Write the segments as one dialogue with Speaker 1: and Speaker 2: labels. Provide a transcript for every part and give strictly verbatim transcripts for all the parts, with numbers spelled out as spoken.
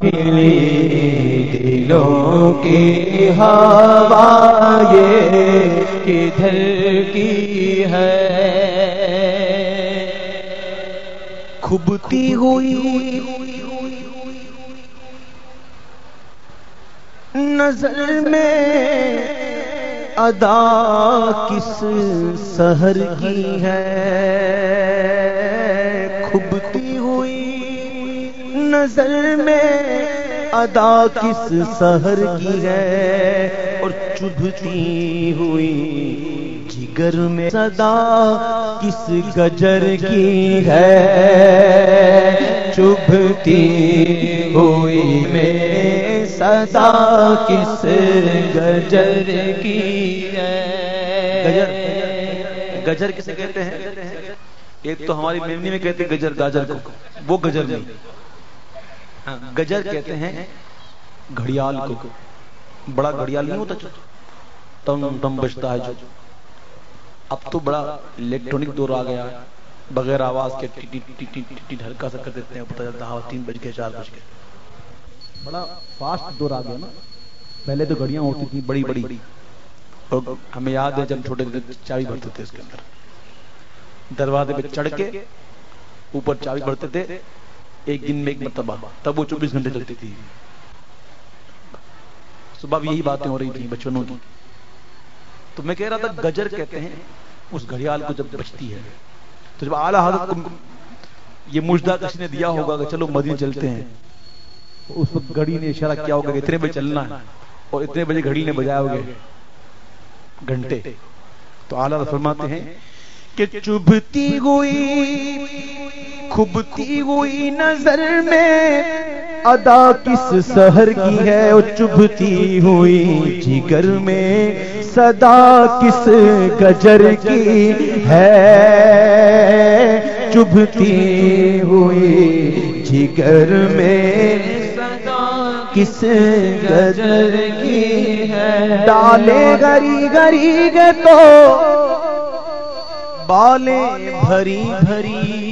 Speaker 1: دلوں کی ہوا یہ کدھر کی ہے، کھبتی ہوئی نظر میں ادا کس سحر کی ہے، کھبتی ہوئی نظر میں ادا کس سحر کی ہے، اور چبھتی ہوئی جگر میں صدا کس گجر کی ہے، چبھتی ہوئی میں صدا کس گجر کی ہے۔ گجر گجر کسے کہتے ہیں؟ ایک تو ہماری میمنی میں کہتے ہیں گجر گاجر کو، وہ گجر نہیں، گجر کہتے ہیں گھڑیال کو، بڑا گھڑیال نہیں ہوتا ٹم ٹم بجتا ہے جو، اب تو بڑا الیکٹرونک دور آ گیا، بغیر آواز کے ٹی ٹی ٹی ٹی ہلکا سا کر دیتے ہیں، پتہ چلتا ہے تین بج کے چار بج کے، بڑا فاسٹ دور آ گیا نا۔ پہلے تو گھڑیاں ہوتی تھیں بڑی بڑی، اور ہمیں یاد ہے جب چھوٹے تھے چابی بھرتے تھے اس کے اندر، دروازے پہ چڑھ کے اوپر چابی بھرتے تھے ایک دن میں ایک مرتبہ، تب وہ چوبیس گھنٹے چلتی تھی۔ صبح بھی یہی باتیں ہو رہی تھیں بچپنوں کی، تو میں کہہ رہا تھا گجر کہتے ہیں اس گھڑیال کو جب بجتی ہے، تو جب اعلیٰ حضرت کو یہ مژدہ کسی نے دیا ہوگا کہ چلو مدینے چلتے ہیں، اس وقت گھڑی نے اشارہ کیا ہوگا کہ اتنے بجے چلنا ہے، اور اتنے بجے گھڑی نے بجائے ہوگے گھنٹے، تو اعلیٰ فرماتے ہیں کہ چبھتی ہوئی کھبتی ہوئی نظر میں ادا کس سحر کی ہے، اور چبھتی ہوئی جگر میں صدا کس گجر کی ہے، چبھتی ہوئی جگر میں صدا کس گجر کی ہے، ڈالے گری گری گے تو بالیں بھری بھری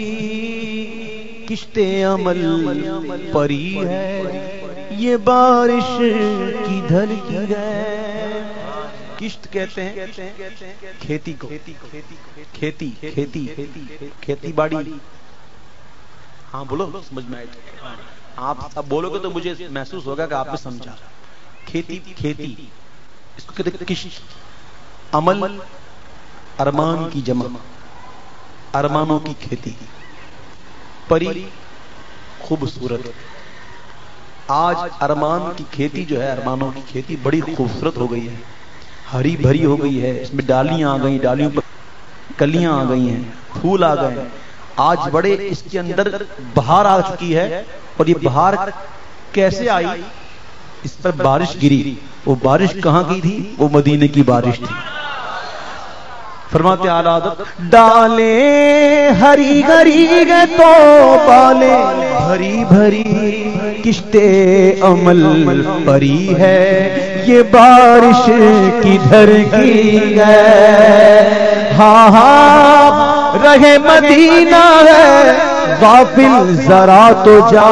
Speaker 1: کشتے عمل پری ہے، یہ بارش کدھر کی ہے۔ کشت کہتے ہیں کھیتی کو، کھیتی کھیتی کھیتی باڑی، ہاں بولو سمجھ میں آئے، آپ اب بولو گے تو مجھے محسوس ہوگا کہ آپ نے سمجھا۔ کھیتی کھیتی اس کو کہتے ہیں کشت، عمل ارمان کی جمع، ارمانوں کی کھیتی، پری خوبصورت۔ آج ارمان کی کھیتی جو ہے، ارمانوں کی کھیتی بڑی خوبصورت ہو گئی ہے، ہری بھری ہو گئی ہے، اس میں ڈالیاں آ گئی، ڈالیوں پر کلیاں آ گئی ہیں، پھول آ گئے ہیں، آج بڑے اس کے اندر بہار آ چکی ہے، اور یہ بہار کیسے آئی؟ اس پر بارش گری، وہ بارش کہاں کی تھی؟ وہ مدینے کی بارش تھی۔ فرماتے اعلیٰ حضرت ڈالیں ہری ہری گے تو بالیں بھری بھری کشتے عمل پری ہے، یہ بارش کدھر کی ہے، ہاں ہاں رہے مدینہ ہے غافل ذرا تو جا۔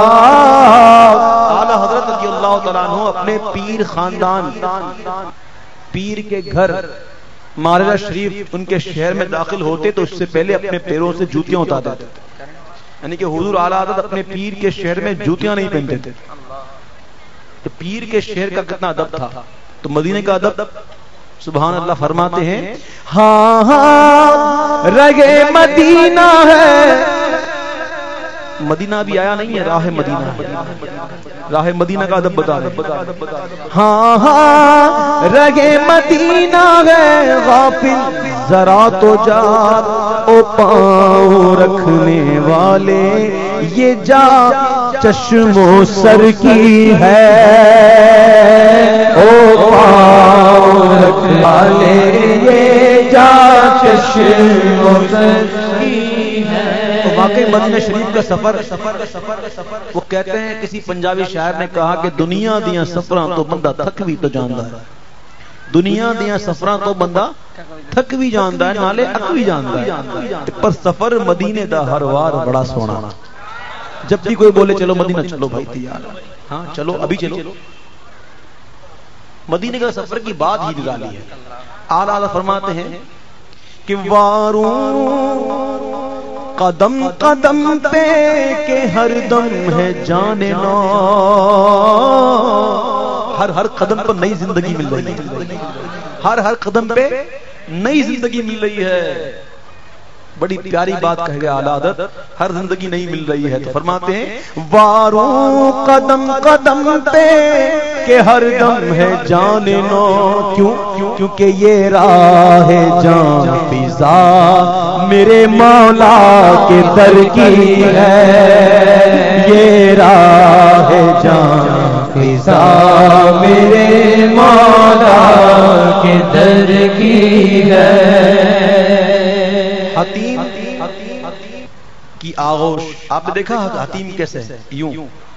Speaker 1: اعلیٰ حضرت رضی اللہ تعالیٰ عنہ اپنے پیر خاندان، پیر کے گھر مارجہ شریف ان کے شہر میں داخل ہوتے تو اس سے پہلے اپنے پیروں سے جوتیاں اتارتے تھے، یعنی کہ حضور اعلیٰ حضرت اپنے پیر کے شہر میں جوتیاں نہیں پہنتے تھے، تو پیر کے شہر کا کتنا ادب تھا، تو مدینے کا ادب سبحان اللہ۔ فرماتے ہیں ہاں ہاں رگے مدینہ ہے، مدینہ بھی آیا نہیں ہے، راہ مدینہ ہے، راہ مدینہ کا ادب بتا رہے، ہاں ہاں رگے مدینہ ہے غافل ذرا تو جا، او پاؤں رکھنے والے یہ جا چشم و سر کی ہے، او پاؤں رکھنے والے یہ جا چشم و سر کی ہے۔ واقعی مدینہ شریف کا سفر، وہ کہتے ہیں کسی پنجابی شاعر نے کہا کہ دنیا دیاں سفراں تو بندہ تھک بھی تو جاندا ہے، دنیا دیاں سفراں تو بندہ تھک بھی جاندا ہے نالے اک بھی جاندا ہے، پر سفر مدینے دا ہر وار بڑا سونا۔ جب بھی کوئی بولے چلو مدینہ چلو بھائی تیار، ہاں چلو ابھی چلو. مدینے کا سفر کی بات ہی نرالی ہے. اعلیٰ حضرت فرماتے ہیں کہ واروں قدم قدم پہ کہ ہر دم ہے جان نو، ہر ہر قدم پر نئی زندگی مل رہی ہے، ہر ہر قدم پہ نئی زندگی مل رہی ہے. بڑی پیاری بات کہہ گیا اعلیٰ حضرت، ہر زندگی نہیں مل رہی ہے. تو فرماتے ہیں واروں قدم قدم پہ کہ ہر دم ہے جان نو، کیوں کیونکہ یہ راہ جان فضا میرے مولا کے در کی ہے، یہ راہ جان فضا میرے مولا کے در کی ہے. حتیم کی آغوش آپ نے دیکھا حتیم کیسے ہے؟ یوں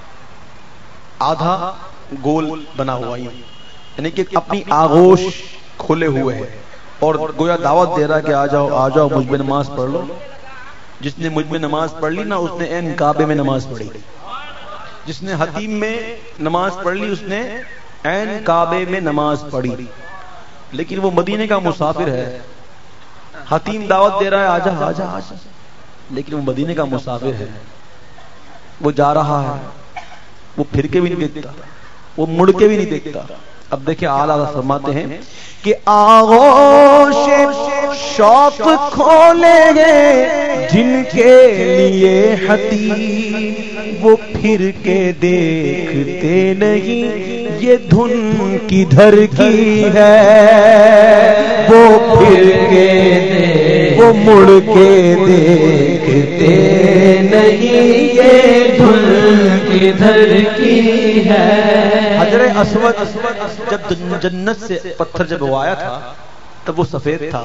Speaker 1: آدھا گول بنا ہوا، یوں یعنی کہ اپنی آغوش کھلے ہوئے ہے اور گویا دعوت دے رہا کہ آ جاؤ آ جاؤ مجھ میں نماز پڑھ لو. جس نے مجھ میں نماز پڑھ لی نا اس نے عین کعبے میں نماز پڑھی، جس نے حتیم میں نماز پڑھ لی اس نے عین کعبے میں نماز پڑھی. لیکن وہ مدینے کا مسافر ہے. حتیم دعوت دے رہا ہے آجا آجا آجا، لیکن وہ مدینے کا مسافر ہے. وہ جا رہا ہے، وہ پھر کے بھی نہیں دیکھتا، وہ مڑ کے بھی نہیں دیکھتا. اب دیکھیں اعلیٰ فرماتے ہیں کہ آغوش شوق کھولے گے جن کے لیے حتیم، وہ پھر کے دیکھتے نہیں یہ دھن کدھر کی ہے، وہ پھر کے وہ مڑ کے دیکھتے نہیں یہ دھن کدھر کی ہے. حجر اسود جب جنت سے پتھر جب وہ آیا تھا تب وہ سفید تھا،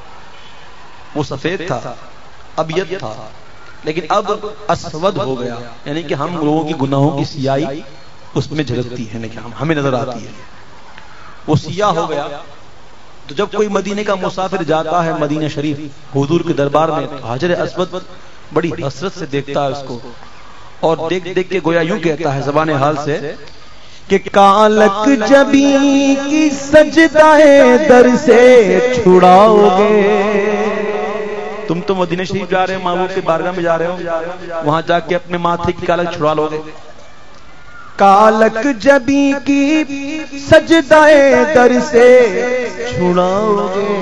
Speaker 1: وہ سفید تھا ابیض تھا، لیکن اب اسود ہو گیا. یعنی کہ ہم لوگوں کی گناہوں کی سیاہی اس میں جھلکتی ہے، لیکن ہمیں نظر آتی ہے. وہ سیاہ ہو گیا. تو جب کوئی مدینے کا مسافر جاتا ہے مدینہ شریف حضور کے دربار میں تو حجر اسود بڑی حسرت سے دیکھتا ہے اس کو، اور دیکھ دیکھ کے گویا یوں کہتا ہے زبان حال سے کہ کالک جبی کی سجدائے در سے چھڑاؤ گے. تم تو مدینہ شریف جا رہے ہو، محبوب کے بارگاہ میں جا رہے ہو، وہاں جا کے اپنے ماتھے کی کالک چھڑا لو گے. کالک جبی کی سجدائے در سے چھڑاؤ گے،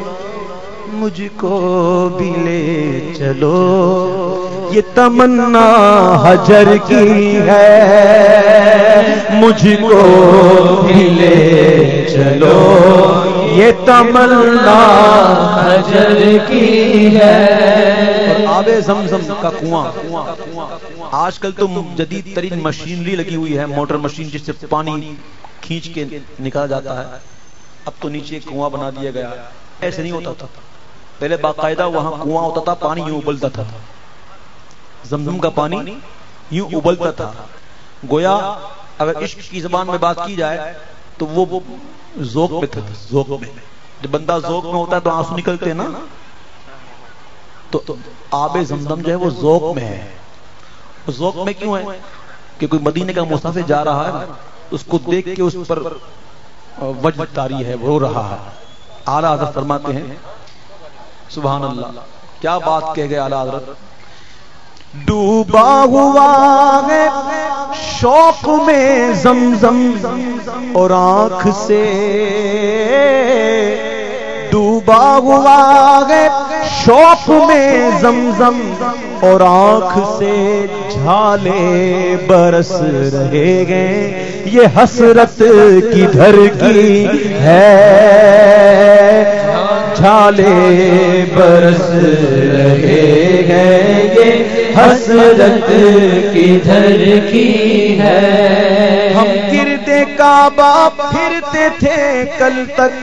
Speaker 1: مجھ کو بھی لے چلو یہ تمنا حجر کی ہے، مجھ کو بھی لے چلو یہ تمنا حجر کی ہے. آب زمزم کا کنواں، آج کل تو جدید ترین مشینری لگی ہوئی ہے، موٹر مشین جس سے پانی کھینچ کے نکالا جاتا ہے. اب تو نیچے کنواں بنا دیا گیا. ایسے نہیں ہوتا تھا پہلے، باقاعدہ وہاں کنواں ہوتا تھا، پانی یوں ابلتا تھا، زمزم کا پانی یوں ابلتا تھا. گویا اگر عشق کی زبان میں بات کی جائے تو وہ ذوق میں تھا. ذوق میں جب بندہ ذوق میں ہوتا ہے تو آنسو نکلتے ہیں نا، تو آب زمزم جو ہے وہ ذوق میں ہے. ذوق میں کیوں ہے کہ کوئی مدینے کا مسافر جا رہا ہے، اس کو دیکھ کے اس پر وجد طاری ہے، رو رہا ہے. اعلیٰ حضرت فرماتے ہیں سبحان اللہ، کیا بات کہہ گئے اعلیٰ حضرت. ڈوبا ہوا ہے شوق میں زمزم اور آنکھ سے، ڈوبا ہوا ہے شوق میں زمزم اور آنکھ سے جھالے برس رہے گئے یہ حسرت کدھر کی ہے، جھالے برس رہے ہیں یہ حسرت کدھر کی ہے. ہم گردے کعبہ پھرتے تھے کل تک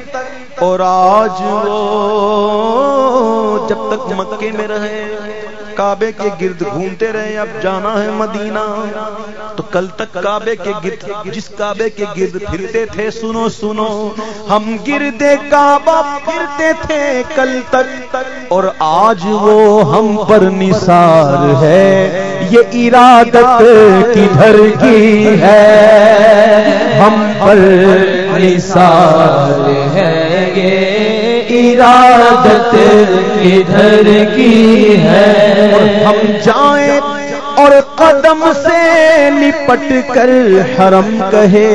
Speaker 1: اور آج وہ جب تک مکے میں رہے کعبے کے گرد گھومتے رہے، اب جانا ہے مدینہ، تو کل تک کعبے کے گرد، جس کعبے کے گرد پھرتے تھے، سنو سنو ہم گرد کعبہ پھرتے تھے کل تک، اور آج وہ ہم پر نثار ہے، یہ ارادت کدھر کی ہے، ہم پر نثار ہے، یہ ارادت کدھر کی ہے، اور ہم جائیں اور قدم سے لپٹ کر حرم کہے،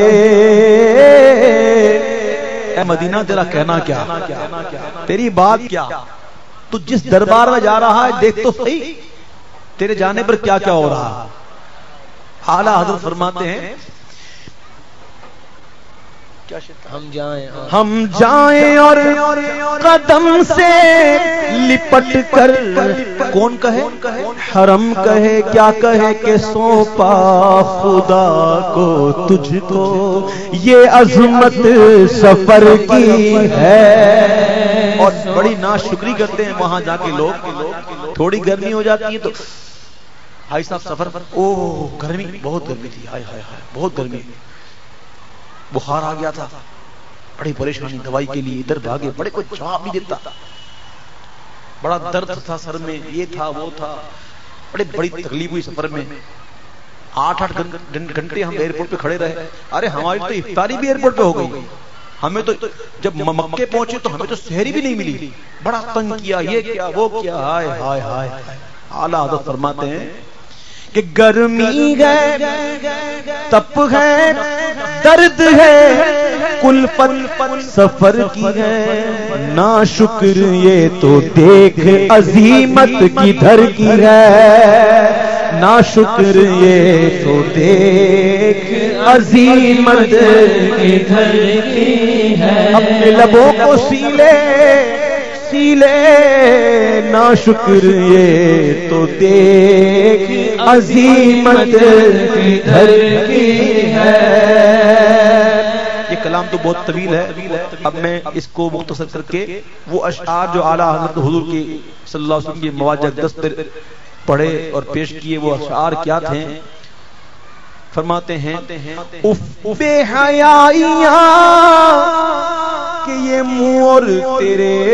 Speaker 1: اے مدینہ تیرا کہنا کیا، تیری بات کیا، تو جس دربار میں جا رہا ہے دیکھ تو صحیح تیرے جانے پر کیا کیا ہو رہا ہے۔ اعلیٰ حضرت فرماتے ہیں ہم جائیں ہم جائیں اور قدم سے لپٹ کر، کون کہے، حرم کہے، کیا کہے کہ سونپا خدا کو تجھ کو یہ عظمت سفر کی ہے، اور بڑی ناشکری کرتے ہیں وہاں جا کے لوگ، تھوڑی گرمی ہو جاتی ہے تو بھائی صاحب سفر پر، او گرمی، بہت گرمی تھی، ہائے ہائے ہائے بہت گرمی، بخار آ گیا تھا، بڑی پریشانی، دوائی کے لیے ادھر بھاگے، بڑے کوئی جواب نہیں دیتا، بڑا درد تھا سر میں، یہ تھا وہ تھا، بڑی بڑی تکلیف ہوئی سفر میں، آٹھ آٹھ گھنٹے ہم ایئرپورٹ پہ کھڑے رہے، ارے ہماری تو افطاری بھی ایئرپورٹ پہ ہو گئی، ہمیں تو جب مکے پہنچے تو ہمیں تو سحری بھی نہیں ملی، بڑا تنگ کیا، یہ کیا وہ کیا، ہائے ہائے ہائے۔ اعلیٰ حضرت فرماتے ہیں کہ گرمی ہے، تپ ہے، درد ہے، کلفت سفر کی ہے، ناشکر یہ تو دیکھ عظیمت کدھر کی ہے، ناشکر یہ تو دیکھ عظیمت کدھر کی ہے، اپنے لبوں کو سیلے سیلے، ناشکر یہ تو دیکھ عظیمت کدھر کی ہے۔ یہ کلام تو بہت طویل ہے، اب میں اس کو مختصر کر کے وہ اشعار جو اعلیٰ حضرت حضور کی صلی اللہ علیہ وسلم کی مواجہ دست پر پڑھے اور پیش کیے، وہ اشعار کیا تھے، فرماتے ہیں اف بے حیائیاں کہ یہ مور تیرے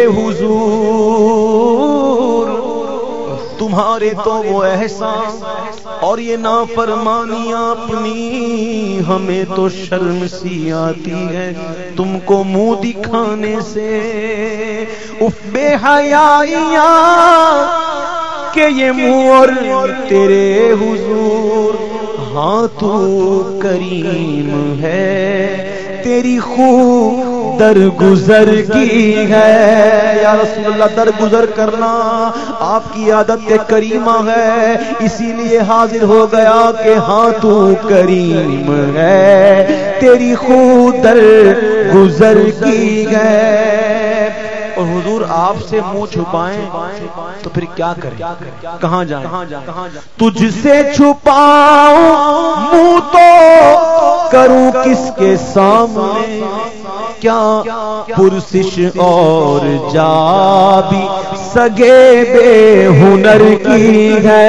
Speaker 1: حضور، تمہارے تو وہ احسان اور یہ نافرمانیاں اپنی، ہمیں تو شرم سی آتی ہے تم کو منہ دکھانے سے، اف بے حیائیاں کہ یہ مور تیرے حضور، ہاں تو کریم ہے، تیری خوب درگزر کی ہے، یا رسول اللہ درگزر کرنا آپ کی عادت کریمہ ہے، اسی لیے حاضر ہو گیا کہ ہاں تو کریم ہے، تیری خوب درگزر کی ہے، اور حضور آپ سے منہ چھپائیں تو پھر کیا کریں، کہاں جائیں، تجھ سے چھپاؤں منہ تو کروں کس کے سامنے، کیا پرسش اور جا بھی سگے بے ہنر کی ہے،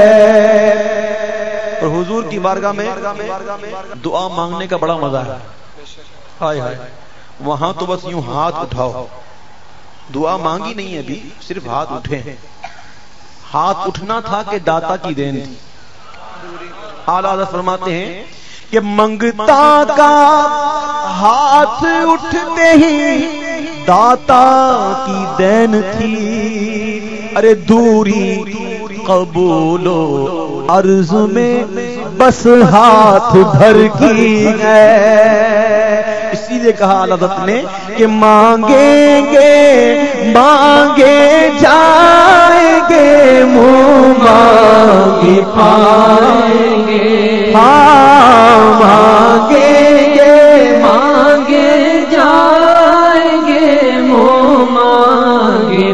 Speaker 1: اور حضور کی بارگاہ میں دعا مانگنے کا بڑا مزہ ہے، ہائے ہائے، وہاں تو بس یوں ہاتھ اٹھاؤ، دعا مانگی نہیں ابھی، صرف ہاتھ اٹھے ہیں، ہاتھ اٹھنا تھا کہ داتا کی دین تھی۔ اعلیٰ حضرت فرماتے ہیں کہ منگتا کا ہاتھ اٹھتے ہی داتا کی دین تھی، ارے دوری قبول و عرض میں بس ہاتھ بھر کی ہے، اسی لیے کہا اعلیٰ حضرت نے کہ مانگیں گے مانگے جائیں گے، منہ مانگے پائیں گے، ہاں مانگیں گے مانگے جائیں گے، منہ مانگے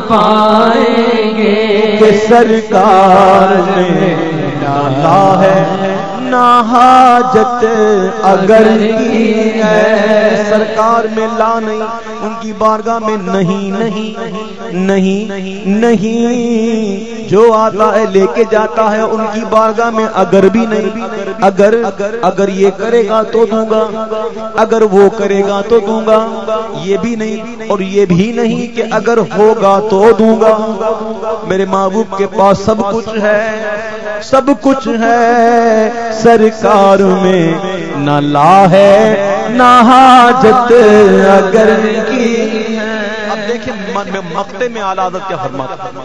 Speaker 1: پائیں گے، کہ سرکار نے ڈالا ہے نہ حاجت اگر کی ہے، سرکار میں لا نہیں، ان کی بارگاہ میں نہیں نہیں نہیں نہیں، جو آتا ہے لے کے جاتا ہے، ان کی بارگاہ میں اگر بھی نہیں، اگر اگر یہ کرے گا تو دوں گا، اگر وہ کرے گا تو دوں گا، یہ بھی نہیں اور یہ بھی نہیں کہ اگر ہوگا تو دوں گا۔ میرے محبوب کے پاس سب کچھ ہے، سب کچھ ہے، سرکار میں نہ لا ہے نہ حاجت اگر کی ہے۔ اب دیکھیں مقطع میں اعلیٰ حضرت کیا فرماتا ہے،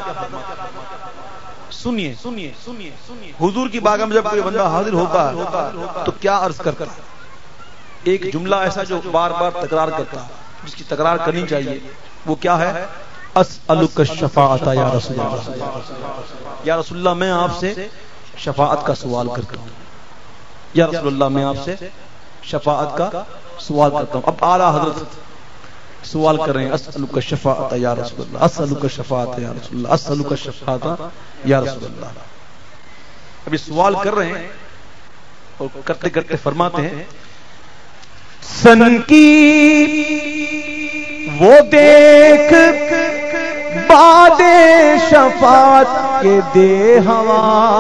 Speaker 1: سنیے سنیے سنیے سنیے حضور کی بارگاہ میں جب کوئی بندہ حاضر ہوتا ہے تو کیا عرض کرتا ہے؟ ایک جملہ ایسا جو بار بار تکرار کرتا ہے، جس کی تکرار کرنی چاہیے، وہ کیا ہے؟ اسألک الشفاعۃ یا رسول اللہ، یا رسول اللہ میں آپ سے شفاعت کا سوال کرتا ہوں، یا رسول اللہ میں آپ سے شفاعت کا سوال کرتا ہوں۔ اب اعلیٰ حضرت سوال کر رہے ہیں، اسألک الشفاعۃ یا رسول اللہ، اسألک الشفاعۃ یا رسول اللہ، اسألک الشفاعۃ یا رسول اللہ۔ ابھی سوال کر رہے ہیں اور کرتے کرتے فرماتے ہیں، سن کی وہ دیکھ باد شفاعت کے دے ہوا،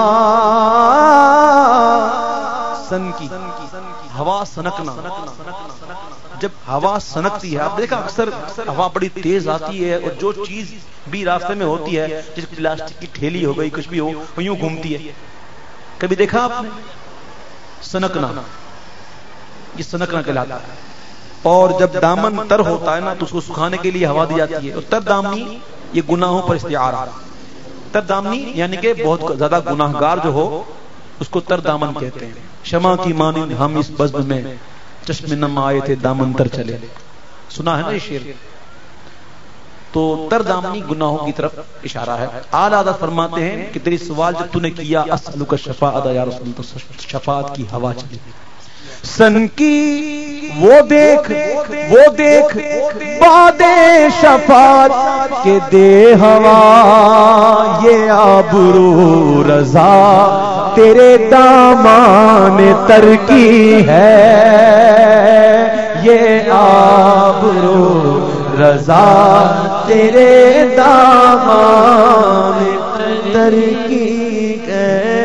Speaker 1: سن کی ہوا سنکنا، جب ہوا سنکتی ہے، آپ دیکھا اکثر ہوا بڑی تیز آتی ہے اور جو چیز بھی راستے میں ہوتی ہے، جیسے پلاسٹک کی تھیلی ہو گئی، کچھ بھی ہو، وہ یوں گھومتی ہے، کبھی دیکھا آپ نے؟ سنکنا، یہ سنکنا کہلاتا ہے۔ اور جب دامن تر ہوتا ہے نا تو اس کو سکھانے کے لیے ہوا دی جاتی ہے، اور تر دامنی یہ گناہوں پر استعارہ، تر دامنی یعنی کہ بہت زیادہ گناہگار جو ہو اس کو تر دامن کہتے ہیں۔ شمع کی مانند ہم اس بزم میں چشم نم آئے تھے دامن تر چلے، سنا ہے نا یہ شعر؟ تو تر دامنی گناہوں کی طرف اشارہ ہے۔ اعلیٰ حضرت فرماتے ہیں کہ تیری سوال جب تو نے کیا اسألک الشفاعۃ یا رسول اللہ، تو شفاعت کی ہوا چلی، سن کی وہ دیکھ وہ دیکھ باد شفاعت کے دے ہوا، یہ آبرو رضا تیرے دامان تر کی ہے، یہ آبرو رضا تیرے دامان تر کی ہے۔